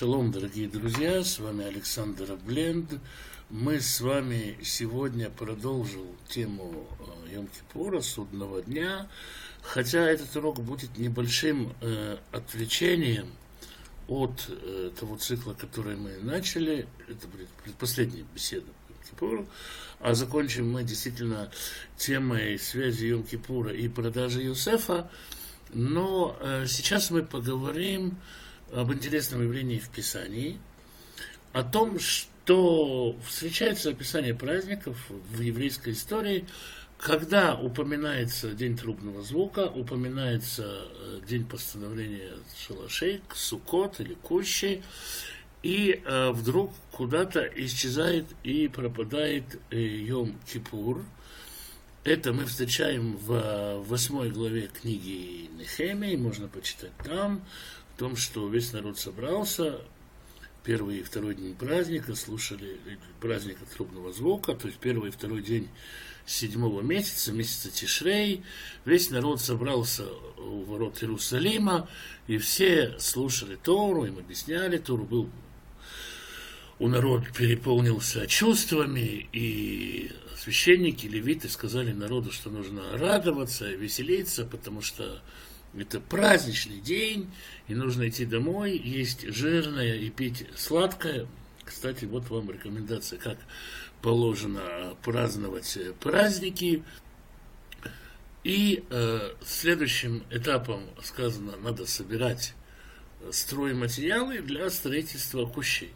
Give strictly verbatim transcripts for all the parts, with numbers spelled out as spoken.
Шалом, дорогие друзья, с вами Александр Бленд. Мы с вами сегодня продолжим тему Йом-Кипура, судного дня, хотя этот урок будет небольшим э, отвлечением от э, того цикла, который мы начали. Это будет предпоследняя беседа по Йом-Кипуру, а закончим мы действительно темой связи Йом-Кипура и продажи Йосефа. Но э, сейчас мы поговорим об интересном явлении в Писании, о том, что встречается описание праздников в еврейской истории, когда упоминается день трубного звука, упоминается день постановления шалашей, Суккот или Кущи, и э, вдруг куда-то исчезает и пропадает э, Йом-Кипур. Это мы встречаем в восьмой главе книги Нехемии, можно почитать там, о том, что весь народ собрался, первый и второй день праздника, слушали праздника трубного звука, то есть первый и второй день седьмого месяца, месяца Тишрей, весь народ собрался у ворот Иерусалима, и все слушали Тору, им объясняли Тору, был у народа переполнился чувствами, и священники, левиты сказали народу, что нужно радоваться, веселиться, потому что это праздничный день, и нужно идти домой, есть жирное и пить сладкое. Кстати, вот вам рекомендация, как положено праздновать праздники. И э, следующим этапом сказано, надо собирать стройматериалы для строительства кущей.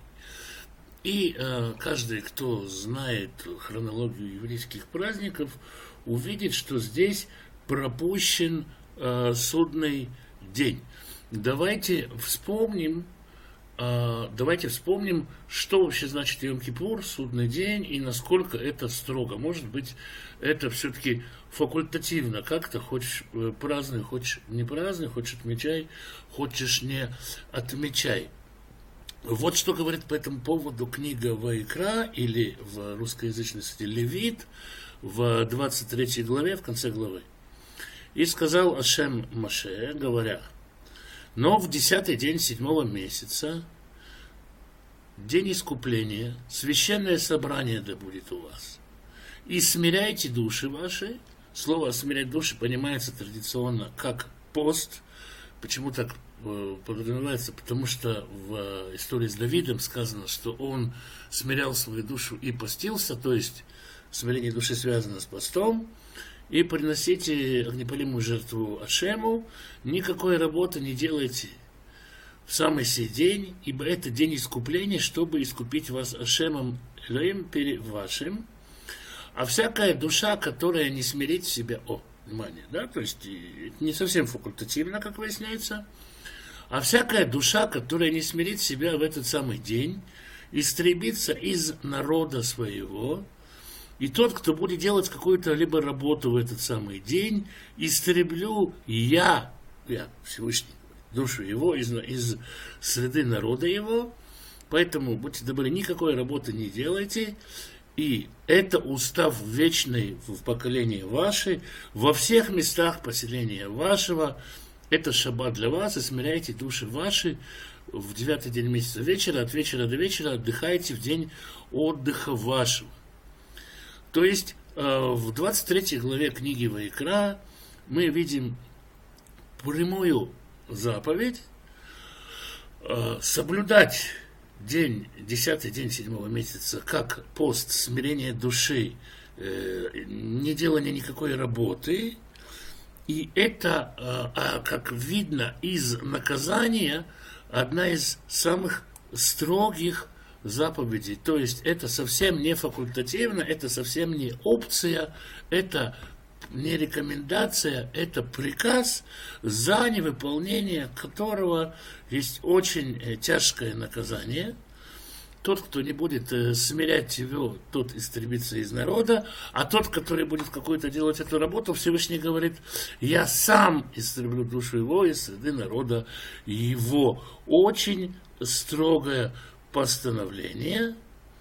И э, каждый, кто знает хронологию еврейских праздников, увидит, что здесь пропущен э, судный день. Давайте вспомним, э, давайте вспомним, что вообще значит Йом-Кипур, судный день, и насколько это строго. Может быть, это все-таки факультативно. Как-то хочешь празднуй, хочешь не празднуй, хочешь отмечай, хочешь не отмечай. Вот что говорит по этому поводу книга Ваикра, или в русскоязычности Левит, в двадцать третьей главе, в конце главы. «И сказал Ашем Моше, говоря, но в десятый день седьмого месяца, день искупления, священное собрание да будет у вас. И смиряйте души ваши». Слово «смирять души» понимается традиционно как пост. Почему так подразумевается? Потому что в истории с Давидом сказано, что он смирял свою душу и постился, то есть смирение души связано с постом. И приносите огнепалимую жертву Ашему, никакой работы не делайте в самый сей день, ибо это день искупления, чтобы искупить вас Ашемом Элоим перед вашим. А всякая душа, которая не смирит себя, о, внимание, да, то есть не совсем факультативно, как выясняется, а всякая душа, которая не смирит себя в этот самый день, истребится из народа своего. И тот, кто будет делать какую-то либо работу в этот самый день, истреблю я, я Всевышний, душу его из, из среды народа его. Поэтому, будьте добры, никакой работы не делайте. И это устав вечный в поколении ваше, во всех местах поселения вашего. Это шаббат для вас, и смиряйте души ваши в девятый день месяца вечера, от вечера до вечера отдыхайте в день отдыха вашего. То есть в двадцать третьей главе книги Ваикра мы видим прямую заповедь соблюдать день, десятый день седьмого месяца, как пост смирения души, не делания никакой работы. И это, как видно из наказания, одна из самых строгих заповедей. То есть это совсем не факультативно, это совсем не опция, это не рекомендация, это приказ, за невыполнение которого есть очень тяжкое наказание. Тот, кто не будет смирять его, тот истребится из народа, а тот, который будет какую-то делать эту работу, Всевышний говорит, я сам истреблю душу его из среды народа его. Очень строгое постановление.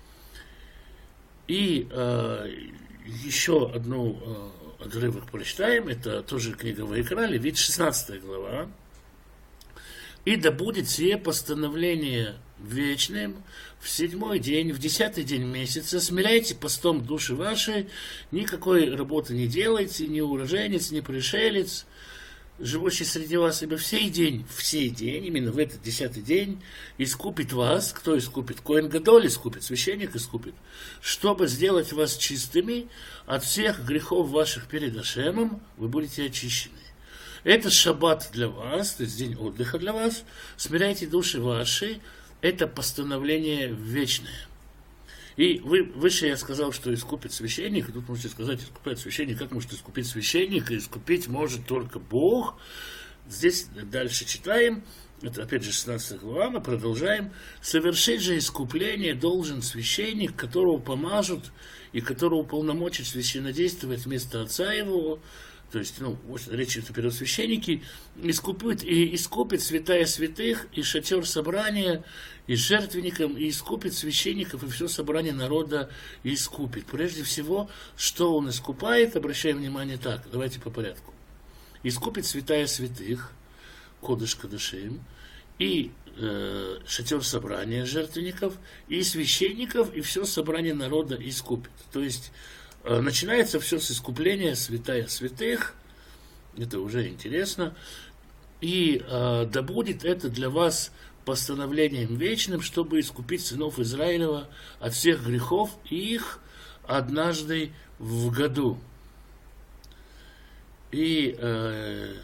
И э, еще одну э, отрывок прочитаем, это тоже книга Ваикра, Левит, шестнадцатая глава. «И да будет сие постановление вечным в седьмой день, в десятый день месяца, смиряйте постом души ваши, никакой работы не делайте, ни уроженец, ни пришелец, живущий среди вас, ибо в сей день, в сей день, именно в этот десятый день, искупит вас, кто искупит? Коэн Гадоль искупит, священник искупит, чтобы сделать вас чистыми от всех грехов ваших перед Ашемом, вы будете очищены. Это шаббат для вас, то есть день отдыха для вас, смиряйте души ваши, это постановление вечное. И вы, выше я сказал, что искупит священник, и тут можете сказать, искупает священник, как может искупить священник, и искупить может только Бог. Здесь дальше читаем, это опять же шестнадцатая глава, мы продолжаем. Совершить же искупление должен священник, которого помажут, и которого уполномочит священнодействовать вместо отца его. То есть, ну, речь идет о первосвященнике, искупит и искупит святая святых, и шатер собрания, и жертвенником, и искупит священников, и все собрание народа искупит. Прежде всего, что он искупает, обращаем внимание так, давайте по порядку. Искупит святая святых, кодыш кадышим, и э, шатер собрания жертвенников, и священников, и все собрание народа искупит. То есть, начинается все с искупления святая святых, это уже интересно, и э, да будет это для вас постановлением вечным, чтобы искупить сынов Израилева от всех грехов их однажды в году. И э,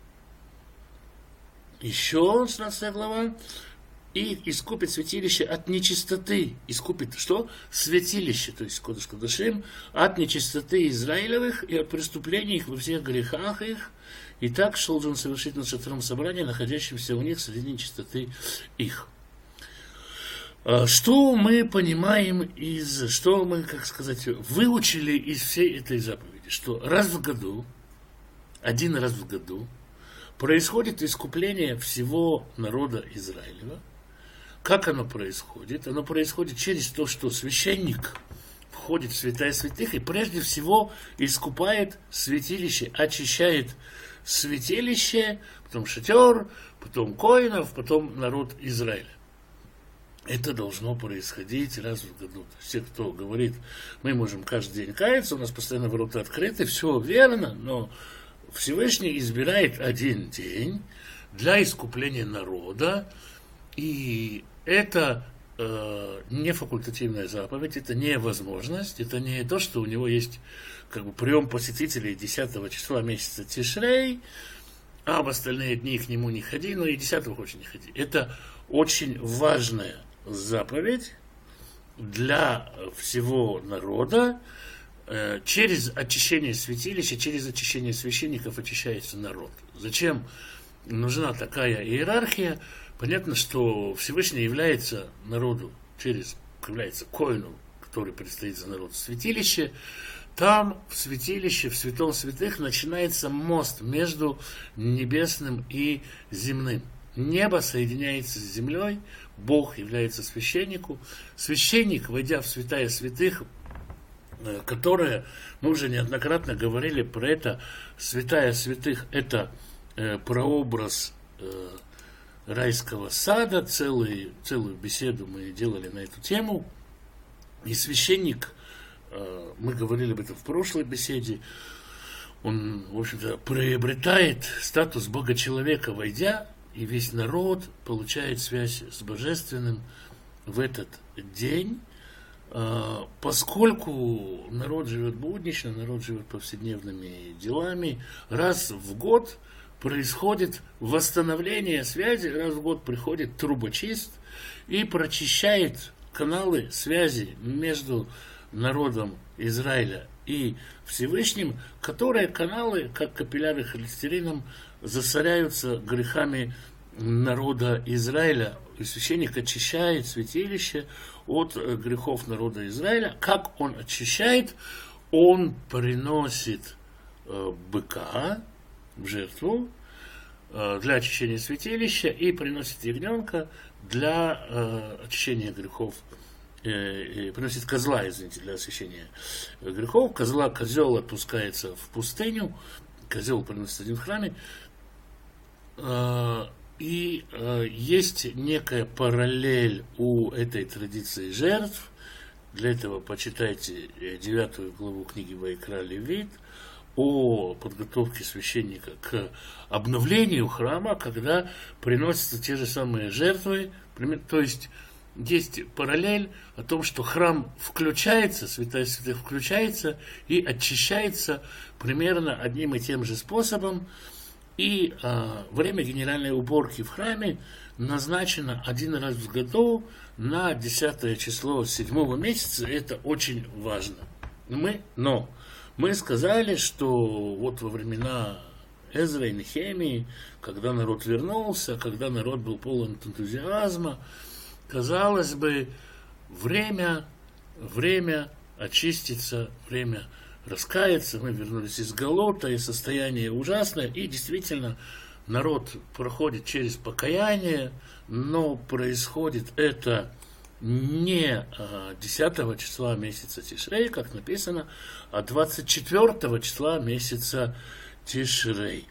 еще шестнадцатая глава. И искупит святилище от нечистоты. Искупит что? Святилище, то есть кодыш кодышим, от нечистоты Израилевых и от преступлений их во всех грехах их. И так что должен совершить над шатром собрания, находящимся у них среди нечистоты их. Что мы понимаем из, что мы, как сказать, выучили из всей этой заповеди? Что раз в году, один раз в году, происходит искупление всего народа Израилева. Как оно происходит? Оно происходит через то, что священник входит в святая святых и прежде всего искупает святилище, очищает святилище, потом шатер, потом коинов, потом народ Израиля. Это должно происходить раз в году. Все, кто говорит, мы можем каждый день каяться, у нас постоянно ворота открыты, все верно, но Всевышний избирает один день для искупления народа, и это э, не факультативная заповедь, это не возможность, это не то, что у него есть как бы прием посетителей десятого числа месяца Тишрей, а в остальные дни к нему не ходи, но и десятого хочешь не ходи. Это очень важная заповедь для всего народа. Э, через очищение святилища, через очищение священников очищается народ. Зачем нужна такая иерархия? Понятно, что Всевышний является народу через, является коину, который предстоит за народ в святилище. Там, в святилище, в святом святых, начинается мост между небесным и земным. Небо соединяется с землей, Бог является священнику. Священник, войдя в святая святых, которая, мы уже неоднократно говорили про это, святая святых, это э, прообраз э, райского сада, целый, целую беседу мы делали на эту тему, и священник, э, мы говорили об этом в прошлой беседе, он, в общем-то, приобретает статус Бога-человека, войдя, и весь народ получает связь с Божественным в этот день, э, поскольку народ живет буднично, народ живет повседневными делами, раз в год происходит восстановление связи, раз в год приходит трубочист и прочищает каналы связи между народом Израиля и Всевышним, которые каналы, как капилляры холестерином, засоряются грехами народа Израиля. И священник очищает святилище от грехов народа Израиля. Как он очищает? Он приносит э, быка в жертву э, для очищения святилища и приносит ягненка для э, очищения грехов, э, э, приносит козла, извините, для освящения грехов. Козла, козел отпускается в пустыню, козел приносит один в храме, э, И э, есть некая параллель у этой традиции жертв. Для этого почитайте девятую главу книги Ваикра Левит о подготовке священника к обновлению храма, когда приносятся те же самые жертвы. То есть есть параллель о том, что храм включается, святая святых включается и очищается примерно одним и тем же способом. И э, время генеральной уборки в храме назначено один раз в году на десятое число седьмого месяца. Это очень важно. Мы, но мы сказали, что вот во времена Эзры и Нехемии, когда народ вернулся, когда народ был полон энтузиазма, казалось бы, время, время очиститься, время раскаяться. Мы вернулись из Галута, и состояние ужасное, и действительно народ проходит через покаяние, но происходит это не десятого числа месяца Тишрей, как написано, а двадцать четвёртого числа месяца Тишрей.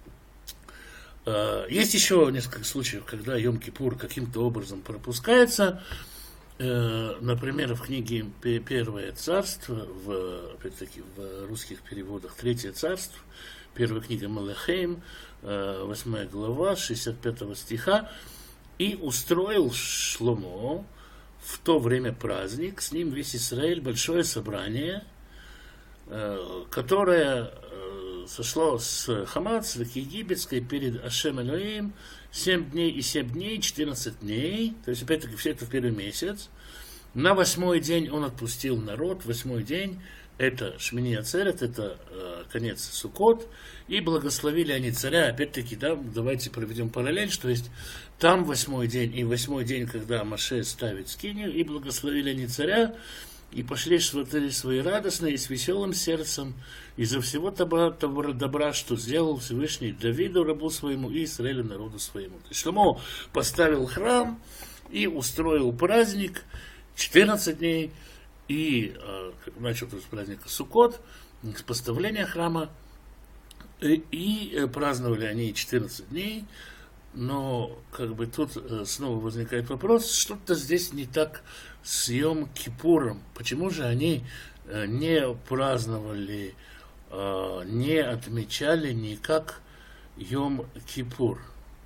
Есть еще несколько случаев, когда Йом-Кипур каким-то образом пропускается. Например, в книге «Первое царство», в, опять-таки в русских переводах «Третье царство», первая книга Малахим, восьмая глава, шестьдесят пятого стиха, «И устроил Шломо в то время праздник, с ним весь Израиль, большое собрание, которое сошло с Хамат, с реки Египетской, перед Ашем Элоим, семь дней и семь дней, четырнадцать дней, то есть, опять-таки, все это в первый месяц. На восьмой день он отпустил народ, восьмой день, это Шмини Ацерет, это э, конец Суккот, и благословили они царя, опять-таки, да, давайте проведем параллель, что есть там восьмой день, и восьмой день, когда Моше ставит скинию, и благословили они царя, и пошли сватыри свои радостные и с веселым сердцем из-за всего добра, добра, добра, что сделал Всевышний Давиду, рабу своему, и Израилю, народу своему. То есть Шломо поставил храм и устроил праздник четырнадцать дней, и э, начал то есть праздник Суккот, с поставления храма, и, и э, праздновали они четырнадцать дней. Но как бы тут э, снова возникает вопрос, что-то здесь не так с Йом-Кипуром. Почему же они э, не праздновали, э, не отмечали никак Йом-Кипур?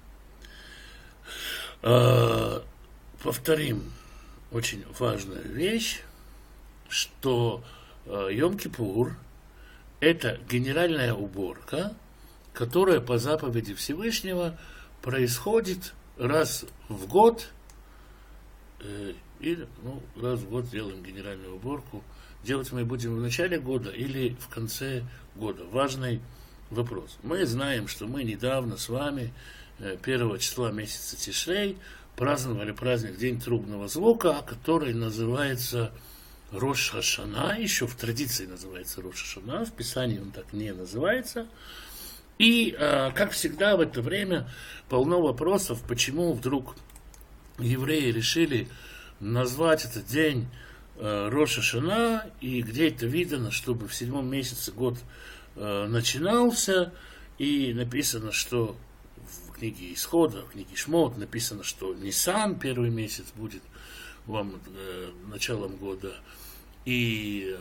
Э, повторим очень важную вещь, что э, Йом-Кипур – это генеральная уборка, которая по заповеди Всевышнего происходит раз в год, э, и ну, раз в год делаем генеральную уборку. Делать мы будем в начале года или в конце года. Важный вопрос. Мы знаем, что мы недавно с вами э, первого числа месяца Тишрей праздновали праздник День трубного звука, который называется Рош Хашана, еще в традиции называется Рош Хашана, в Писании он так не называется. И, как всегда, в это время полно вопросов, почему вдруг евреи решили назвать этот день Рош Хашана, и где это видно, чтобы в седьмом месяце год начинался, и написано, что в книге Исхода, в книге Шмот написано, что Нисан, первый месяц, будет вам началом года, и,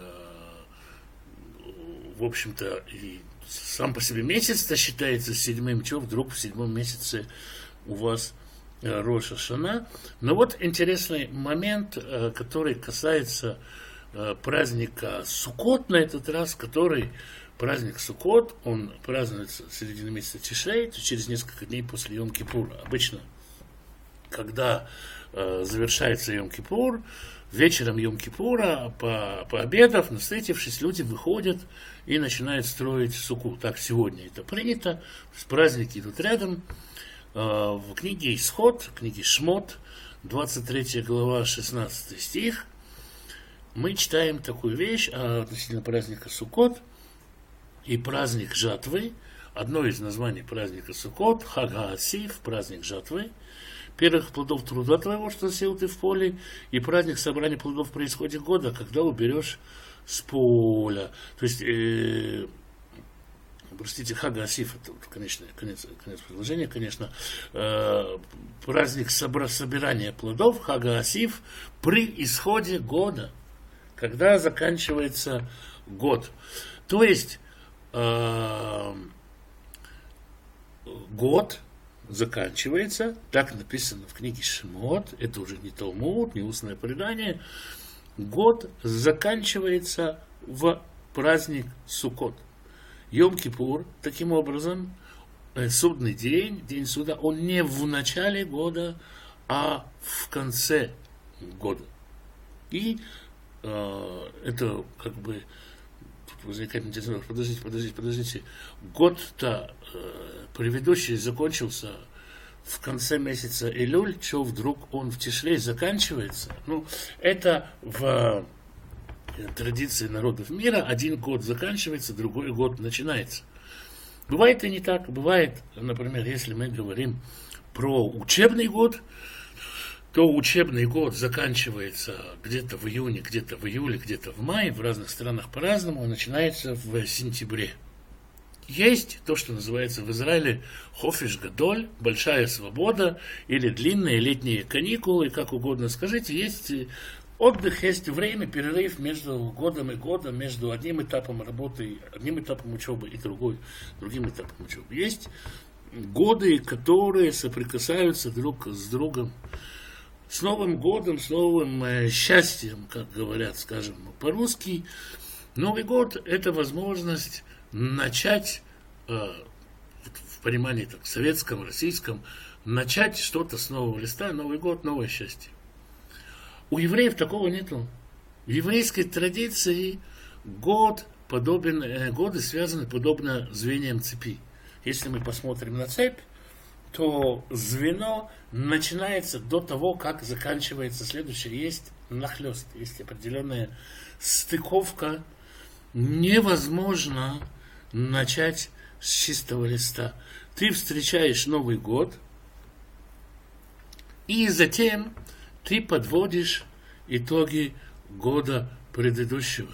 в общем-то, и сам по себе месяц-то считается седьмым, чего вдруг в седьмом месяце у вас Рош Хашана. Но вот интересный момент, который касается праздника Суккот на этот раз, который праздник Суккот, он празднуется в середине месяца Тишрей, то через несколько дней после Йом-Кипура. Обычно, когда завершается Йом-Кипур, вечером Йом-Кипура, по, пообедав, насытившись, люди выходят и начинают строить суку. Так сегодня это принято. Праздники идут рядом. В книге Исход, в книге Шмот, двадцать третья глава, шестнадцатый стих, мы читаем такую вещь относительно праздника Суккот и праздник жатвы. Одно из названий праздника Суккот, Хаг ха-Асиф, праздник жатвы, первых плодов труда твоего, что сел ты в поле, и праздник собрания плодов при исходе года, когда уберешь с поля. То есть э, простите, Хага Асиф, это вот, конечно, конец, конец предложения, конечно, э, праздник собра, собирания плодов, Хага Асиф, при исходе года, когда заканчивается год. То есть э, год заканчивается, так написано в книге Шимот, это уже не Талмуд, не устное предание, год заканчивается в праздник Суккот. Йом-Кипур, таким образом, судный день, день суда, он не в начале года, а в конце года. И э, это как бы тут возникает интересный вопрос, подождите, подождите, подождите, год-то э, предыдущий закончился в конце месяца Илюль, что вдруг он в Тишлей заканчивается? Ну, это в традиции народов мира, один год заканчивается, другой год начинается. Бывает и не так. Бывает, например, если мы говорим про учебный год, то учебный год заканчивается где-то в июне, где-то в июле, где-то в мае, в разных странах по-разному, начинается в сентябре. Есть то, что называется в Израиле хофиш гадоль, большая свобода, или длинные летние каникулы, как угодно скажите, есть отдых, есть время, перерыв между годом и годом, между одним этапом работы, одним этапом учебы и другой, другим этапом учебы. Есть годы, которые соприкасаются друг с другом. С Новым годом, с новым э, счастьем, как говорят, скажем, по-русски. Новый год – это возможность начать, э, в понимании так, советском, российском, начать что-то с нового листа. Новый год – новое счастье. У евреев такого нету. В еврейской традиции год подобен, э, годы связаны подобно звеньям цепи. Если мы посмотрим на цепь, то звено начинается до того, как заканчивается следующее. Есть нахлёст, есть определенная стыковка. Невозможно начать с чистого листа. Ты встречаешь Новый год, и затем ты подводишь итоги года предыдущего.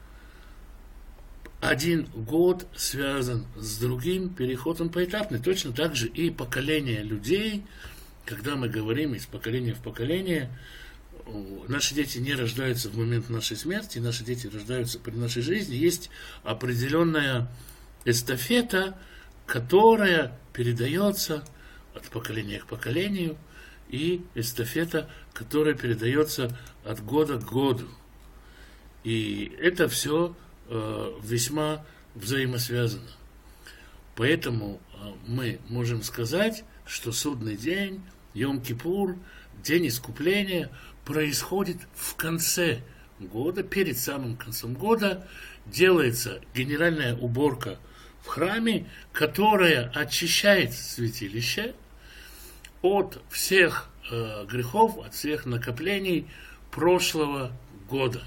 Один год связан с другим, переходом поэтапный. Точно так же и поколение людей, когда мы говорим из поколения в поколение, наши дети не рождаются в момент нашей смерти, наши дети рождаются при нашей жизни. Есть определенная эстафета, которая передается от поколения к поколению, и эстафета, которая передается от года к году. И это все э, весьма взаимосвязано. Поэтому э, мы можем сказать, что судный день, Йом-Кипур, день искупления, происходит в конце года, перед самым концом года, делается генеральная уборка в храме, которая очищает святилище от всех э, грехов, от всех накоплений прошлого года.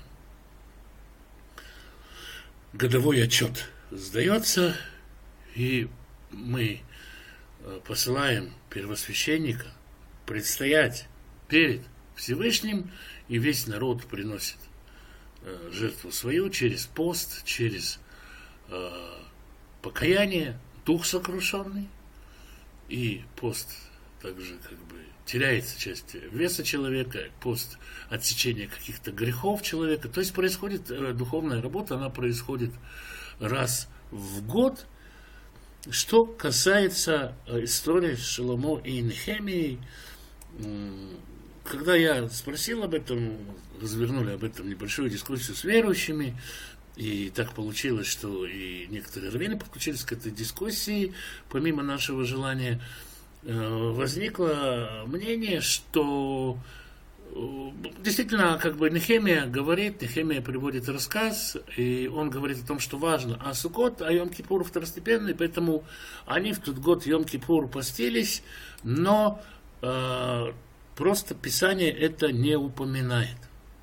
Годовой отчет сдается, и мы э, посылаем первосвященника предстоять перед Всевышним, и весь народ приносит э, жертву свою через пост, через э, покаяние, дух сокрушенный, и пост также как бы теряется часть веса человека, пост отсечения каких-то грехов человека. То есть происходит э, духовная работа, она происходит раз в год. Что касается э, истории Шломо и Нехемии, э, когда я спросил об этом, развернули об этом небольшую дискуссию с верующими, и так получилось, что и некоторые раввины подключились к этой дискуссии, помимо нашего желания, возникло мнение, что действительно, как бы Нехемия говорит, Нехемия приводит рассказ, и он говорит о том, что важно, а Суккот, а Йом-Кипур второстепенный, поэтому они в тот год Йом-Кипур постились, но э, просто Писание это не упоминает.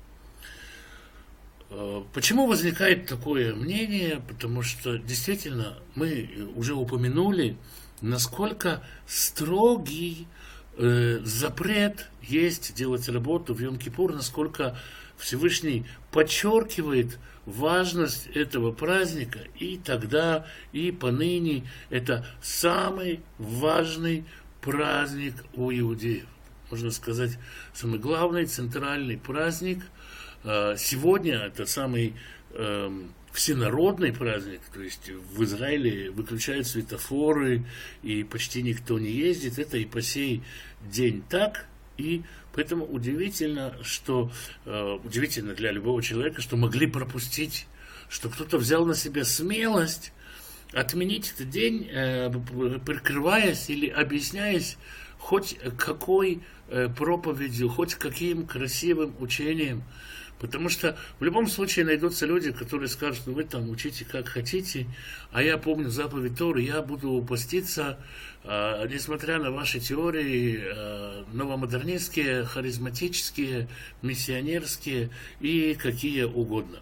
Почему возникает такое мнение? Потому что действительно мы уже упомянули, насколько строгий э, запрет есть делать работу в Йом-Кипур, насколько Всевышний подчеркивает важность этого праздника, и тогда, и поныне это самый важный праздник у иудеев. Можно сказать, самый главный, центральный праздник. Сегодня это самый э, всенародный праздник, то есть в Израиле выключают светофоры, и почти никто не ездит. Это и по сей день так, и поэтому удивительно, что э, удивительно для любого человека, что могли пропустить, что кто-то взял на себя смелость отменить этот день, э, прикрываясь или объясняясь хоть какой э, проповедью, хоть каким красивым учением. Потому что в любом случае найдутся люди, которые скажут: ну вы там учите как хотите, а я помню заповедь Торы, я буду поститься, э, несмотря на ваши теории э, новомодернистские, харизматические, миссионерские и какие угодно.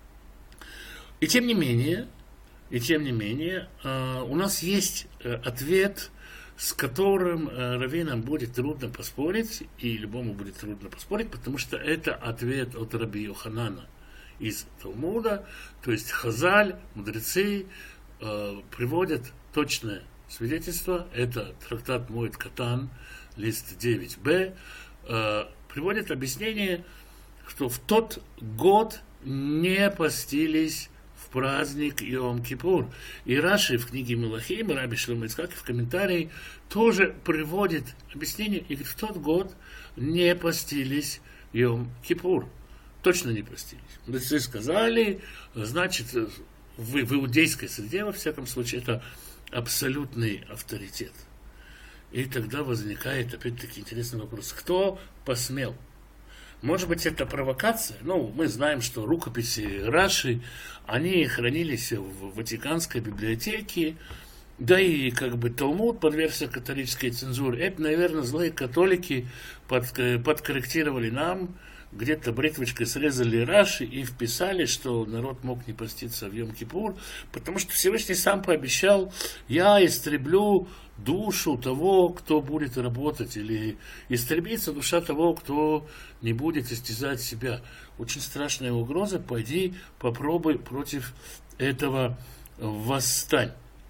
И тем не менее, и тем не менее, э, у нас есть э, ответ, с которым э, раввинам будет трудно поспорить, и любому будет трудно поспорить, потому что это ответ от Раби Йоханана из Талмуда, то есть Хазаль, мудрецы, э, приводят точное свидетельство, это трактат Моэд Катан, лист девять бэ, э, приводит объяснение, что в тот год не постились в праздник Йом-Кипур. И Раши в книге Мелахим, Раби Шломо Ицхак в комментарии тоже приводит объяснение, и говорит: в тот год не постились Йом-Кипур. Точно не постились. Мудрецы сказали, значит, в, в иудейской среде, во всяком случае, это абсолютный авторитет. И тогда возникает, опять-таки, интересный вопрос: кто посмел? Может быть, это провокация? Ну, мы знаем, что рукописи Раши, они хранились в Ватиканской библиотеке, да и как бы Талмуд подвергся католической цензуре. Это, наверное, злые католики под, подкорректировали нам, где-то бритвочкой срезали Раши и вписали, что народ мог не поститься в Йом-Кипур, потому что Всевышний сам пообещал: я истреблю душу того, кто будет работать, или истребится душа того, кто не будет истязать себя. Очень страшная угроза, пойди попробуй против этого восстань.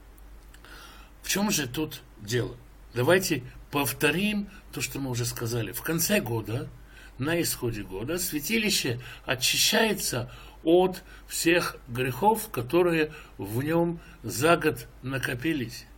В чем же тут дело? Давайте повторим то, что мы уже сказали. В конце года, на исходе года, святилище очищается от всех грехов, которые в нем за год накопились.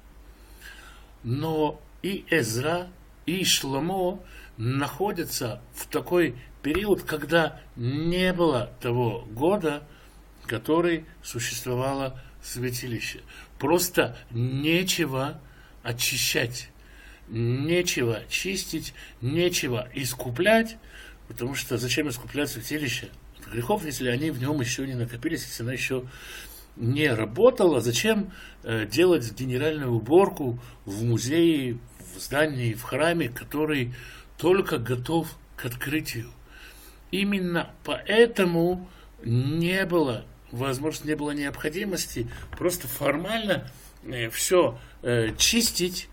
Но и Эзра, и Шломо находятся в такой период, когда не было того года, который существовало святилище. Просто нечего очищать, нечего чистить, нечего искуплять, потому что зачем искуплять святилище от грехов, если они в нем еще не накопились, если она еще не работала? Зачем э, делать генеральную уборку в музее, в здании, в храме, который только готов к открытию? Именно поэтому не было возможности, не было необходимости просто формально э, все э, чистить,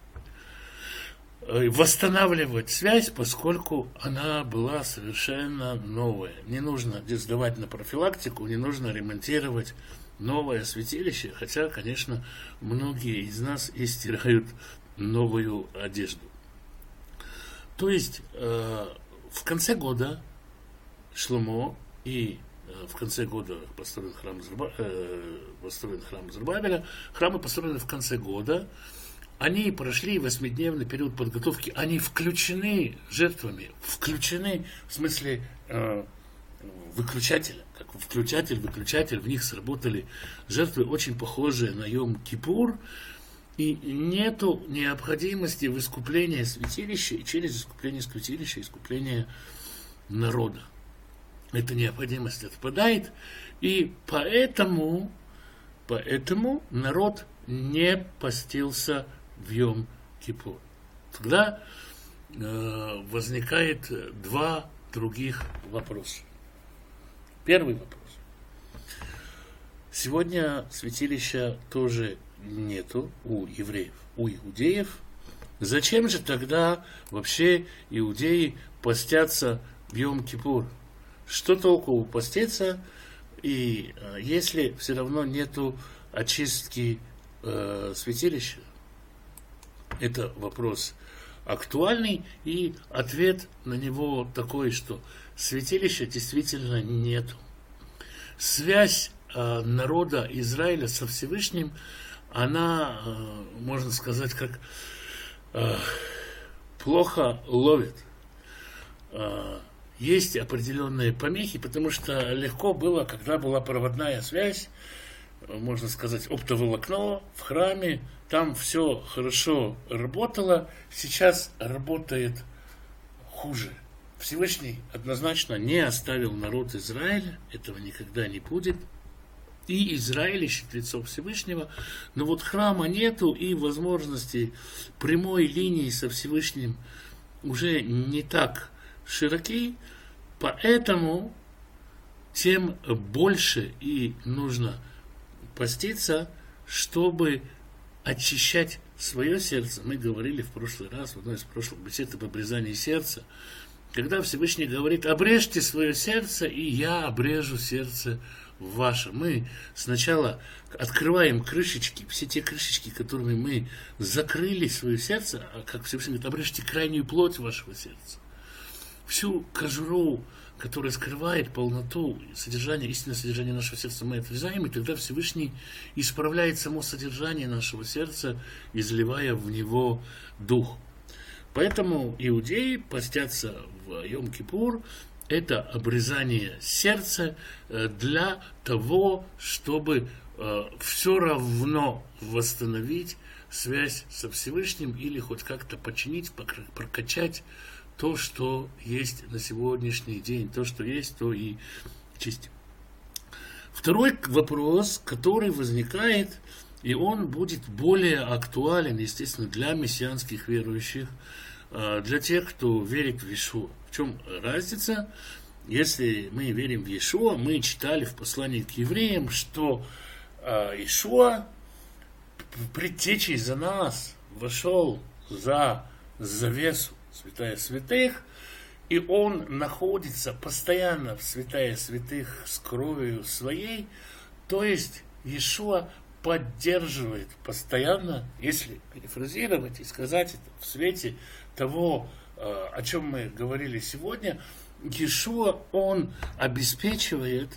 э, восстанавливать связь, поскольку она была совершенно новая. Не нужно сдавать на профилактику, не нужно ремонтировать новое святилище, хотя, конечно, многие из нас и стирают новую одежду. То есть э, в конце года Шломо и э, в конце года построен храм, Зруба, э, построен храм Зрубабеля. Храмы построены в конце года. Они прошли восьмидневный период подготовки. Они включены жертвами, включены в смысле э, выключателя, как включатель, выключатель, в них сработали жертвы, очень похожие на Йом-Кипур, и нету необходимости в искуплении святилища, и через искупление святилища искупление народа. Эта необходимость отпадает, и поэтому, поэтому народ не постился в Йом-Кипур. Тогда э, возникает два других вопроса. Первый вопрос. Сегодня святилища тоже нету у евреев. У иудеев Зачем же тогда вообще иудеи постятся в Йом-Кипур? Что толку поститься, и э, если все равно нету очистки э, святилища? Это вопрос актуальный, и ответ на него такой, что святилища действительно нету. Связь э, народа Израиля со Всевышним, она, э, можно сказать, как э, плохо ловит. Э, есть определенные помехи, потому что легко было, когда была проводная связь, можно сказать, оптоволокно в храме, там все хорошо работало, сейчас работает хуже. Всевышний однозначно не оставил народ Израиля, этого никогда не будет. И Израиль ищет лицо Всевышнего, но вот храма нету, и возможности прямой линии со Всевышним уже не так широки, поэтому тем больше и нужно поститься, чтобы очищать свое сердце. Мы говорили в прошлый раз, в одной из прошлых бесед об обрезании сердца, когда Всевышний говорит: обрежьте свое сердце, и я обрежу сердце ваше. Мы сначала открываем крышечки, все те крышечки, которыми мы закрыли свое сердце, а как Всевышний говорит: обрежьте крайнюю плоть вашего сердца. Всю кожуру, которая скрывает полноту содержания, истинное содержание нашего сердца, мы отрезаем, и тогда Всевышний исправляет само содержание нашего сердца, изливая в него дух. Поэтому иудеи постятся в Йом-Кипур. Это обрезание сердца для того, чтобы все равно восстановить связь со Всевышним или хоть как-то починить, прокачать то, что есть на сегодняшний день, то, что есть, то и чистим. Второй вопрос, который возникает, и он будет более актуален, естественно, для мессианских верующих, для тех, кто верит в Иешуа. В чем разница? Если мы верим в Иешуа, мы читали в послании к евреям, что Иешуа, предтечей за нас, вошел за завесу святая святых, и он находится постоянно в святая святых с кровью своей, то есть Иешуа поддерживает постоянно, если перефразировать и сказать это в свете того, о чем мы говорили сегодня, Иешуа, он обеспечивает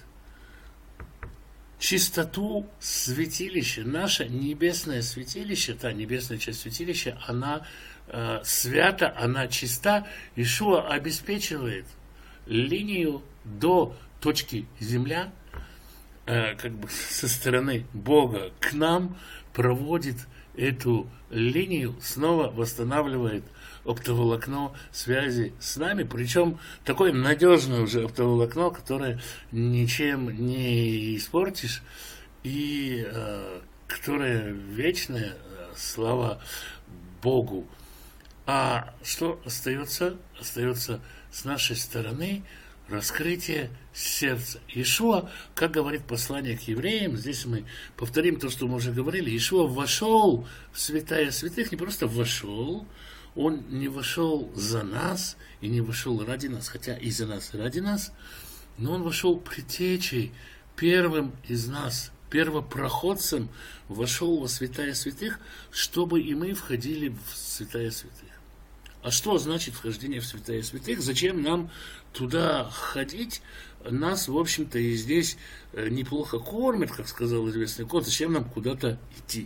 чистоту святилища. Наше небесное святилище, та небесная часть святилища, она э, свята, она чиста. Иешуа обеспечивает линию до точки земля, э, как бы со стороны Бога к нам, проводит эту линию, снова восстанавливает оптоволокно связи с нами, причем такое надежное уже оптоволокно, которое ничем не испортишь, и э, которое вечное, э, слава Богу. А что остается? Остается с нашей стороны раскрытие сердца. Иешуа, как говорит послание к евреям, здесь мы повторим то, что мы уже говорили, Иешуа вошел в святая святых, не просто вошел, он не вошел за нас и не вошел ради нас, хотя и за нас, и ради нас, но он вошел предтечей, первым из нас, первопроходцем вошел во святая святых, чтобы и мы входили в святая святых. А что значит вхождение в святая святых? Зачем нам туда ходить? Нас, в общем-то, и здесь неплохо кормят, как сказал известный кот. Зачем нам куда-то идти?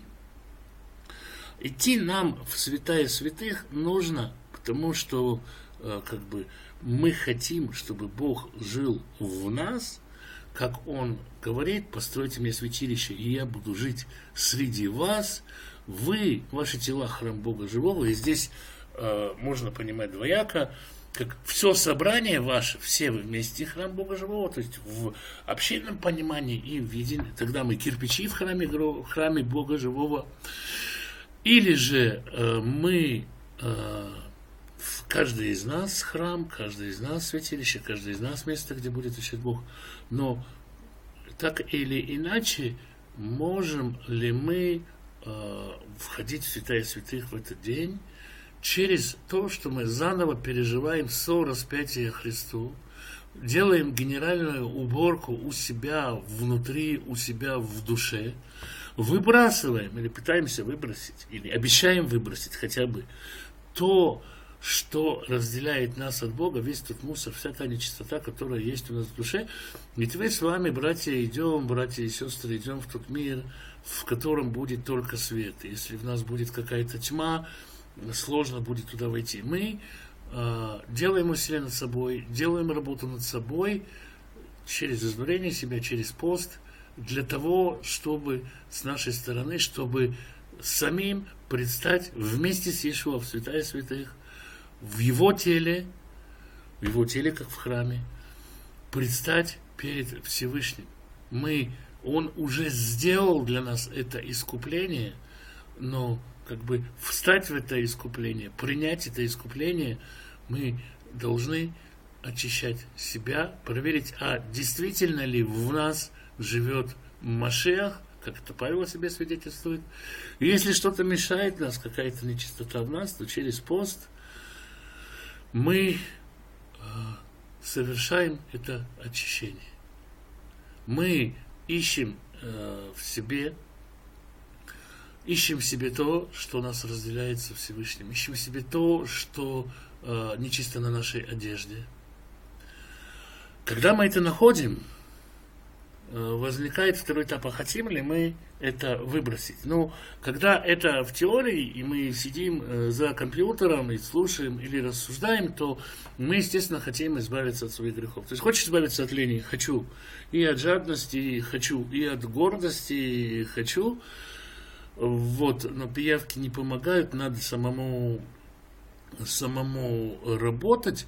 Идти нам в святая святых нужно, потому что как бы, мы хотим, чтобы Бог жил в нас, как Он говорит: постройте мне святилище, и я буду жить среди вас. Вы, ваши тела, храм Бога живого. И здесь э, можно понимать двояко, как все собрание ваше, все вы вместе храм Бога живого, то есть в общинном понимании и в едином. Тогда мы кирпичи в храме, в храме Бога живого. Или же э, мы, э, каждый из нас храм, каждый из нас святилище, каждый из нас место, где будет ищет Бог. Но так или иначе, можем ли мы э, входить в святая святых в этот день, через то, что мы заново переживаем сораспятие Христу, делаем генеральную уборку у себя внутри, у себя в душе, выбрасываем или пытаемся выбросить, или обещаем выбросить хотя бы то, что разделяет нас от Бога, весь тот мусор, вся та нечистота, которая есть у нас в душе. Ведь мы с вами, братья, идем, братья и сестры, идем в тот мир, в котором будет только свет. И если в нас будет какая-то тьма, сложно будет туда войти. Мы э, делаем усилия над собой, делаем работу над собой через изнурение себя, через пост, для того, чтобы с нашей стороны, чтобы самим предстать вместе с Иешуа в святая святых, в его теле, в его теле, как в храме, предстать перед Всевышним. Мы, он уже сделал для нас это искупление, но как бы встать в это искупление, принять это искупление, мы должны очищать себя, проверить, а действительно ли в нас живет Машиах, как это Павел о себе свидетельствует. И если что-то мешает нас, какая-то нечистота в нас, то через пост мы э, совершаем это очищение. Мы ищем э, в себе, ищем в себе то, что нас разделяет со Всевышним, ищем в себе то, что э, нечисто на нашей одежде. Когда мы это находим, возникает второй этап, а хотим ли мы это выбросить. Ну, когда это в теории, и мы сидим за компьютером и слушаем или рассуждаем, то мы, естественно, хотим избавиться от своих грехов. То есть, хочешь избавиться от лени? Хочу. И от жадности хочу, и от гордости хочу. Вот, но пиявки не помогают, надо самому, самому работать.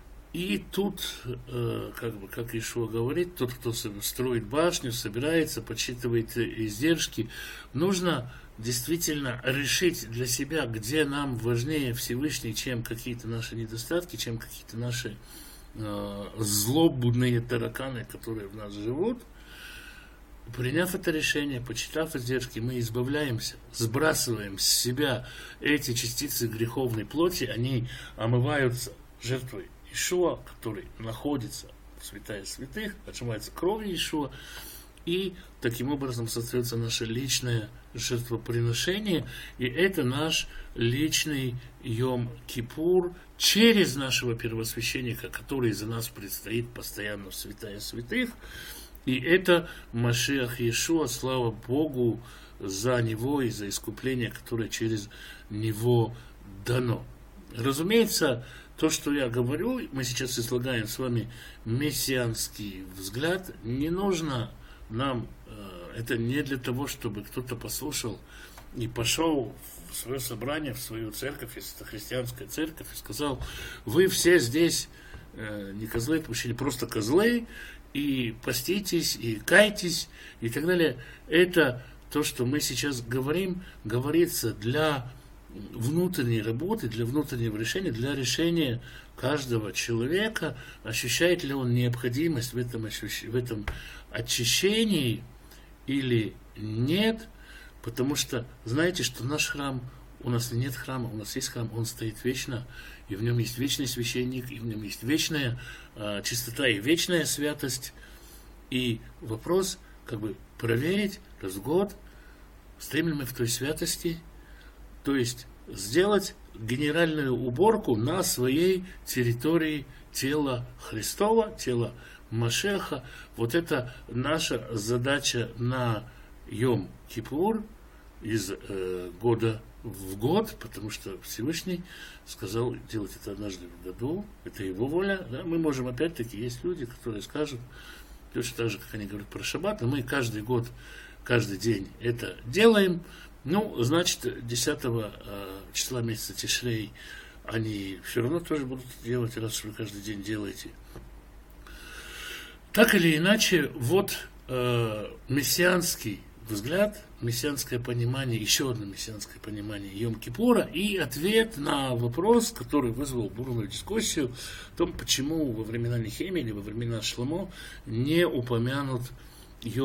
И тут, э, как бы, как Иешуа говорит, тот, кто строит башню, собирается, подсчитывает издержки, нужно действительно решить для себя, где нам важнее Всевышний, чем какие-то наши недостатки, чем какие-то наши э, злобные тараканы, которые в нас живут. Приняв это решение, почитав издержки, мы избавляемся, сбрасываем с себя эти частицы греховной плоти, они омываются жертвой Иешуа, который находится в святая святых, отжимается кровью Иешуа, и таким образом создается наше личное жертвоприношение, и это наш личный Йом-Кипур через нашего первосвященника, который за нас предстоит постоянно в святая святых, и это Машиах Иешуа, слава Богу за него и за искупление, которое через него дано. Разумеется, то, что я говорю, мы сейчас излагаем с вами мессианский взгляд, не нужно нам, это не для того, чтобы кто-то послушал и пошел в свое собрание, в свою церковь, если это христианская церковь, и сказал, вы все здесь не козлы, потому что просто козлы, и поститесь, и кайтесь, и так далее. Это то, что мы сейчас говорим, говорится для внутренней работы, для внутреннего решения, для решения каждого человека, ощущает ли он необходимость в этом, в этом очищении или нет, потому что знаете, что наш храм, у нас нет храма, у нас есть храм, он стоит вечно, и в нем есть вечный священник, и в нем есть вечная э, чистота и вечная святость, и вопрос, как бы, проверить раз в год, стоим ли мы в той святости, то есть сделать генеральную уборку на своей территории тела Христова, тела Машеха. Вот это наша задача на Йом-Кипур из э, года в год, потому что Всевышний сказал делать это однажды в году, это его воля. Да? Мы можем, опять-таки, есть люди, которые скажут, точно так же, как они говорят про шаббат, но мы каждый год, каждый день это делаем. Ну, значит, десятого э, числа месяца Тишрей они все равно тоже будут делать, раз вы каждый день делаете. Так или иначе, вот э, мессианский взгляд, мессианское понимание, еще одно мессианское понимание Йом-Кипура и ответ на вопрос, который вызвал бурную дискуссию, о том, почему во времена Нехемии или во времена Шломо не упомянут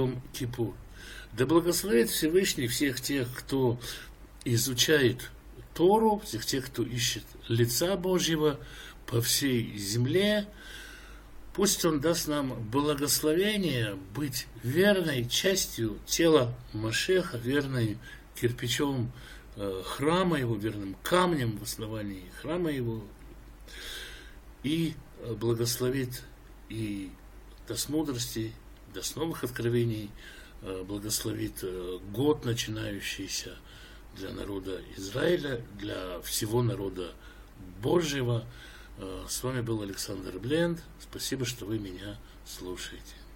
Йом-Кипур. Да благословит Всевышний всех тех, кто изучает Тору, всех тех, кто ищет лица Божьего по всей земле. Пусть Он даст нам благословение быть верной частью тела Машеха, верной кирпичом э, храма Его, верным камнем в основании храма Его, и благословит и даст мудрости, даст новых откровений, э, благословит э, год, начинающийся для народа Израиля, для всего народа Божьего. С вами был Александр Бленд. Спасибо, что вы меня слушаете.